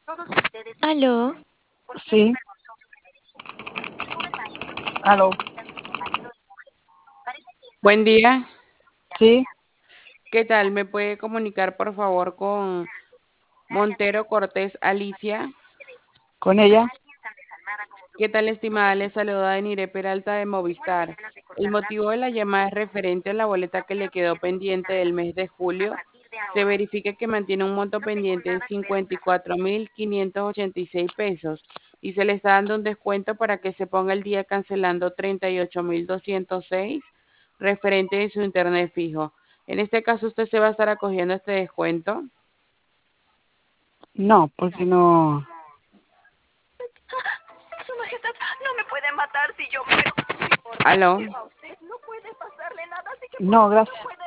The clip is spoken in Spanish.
Aló, Sí, aló, Buen día. sí, ¿Qué tal? ¿Me puede comunicar, por favor, con Montero Cortés Alicia? con ella. ¿Qué tal, estimada? Le saluda Denire Peralta de Movistar. El motivo de la llamada es referente a la boleta que le quedó pendiente del mes de julio. Se verifica que mantiene un monto pendiente de 54.586 pesos y se le está dando un descuento para que se ponga el día cancelando 38.206 referente de su internet fijo. En este caso, usted se va a estar acogiendo a este descuento. No, porque no, Su Majestad, no me puede matar si yo muero. Aló. No puede pasarle nada, así que no, gracias.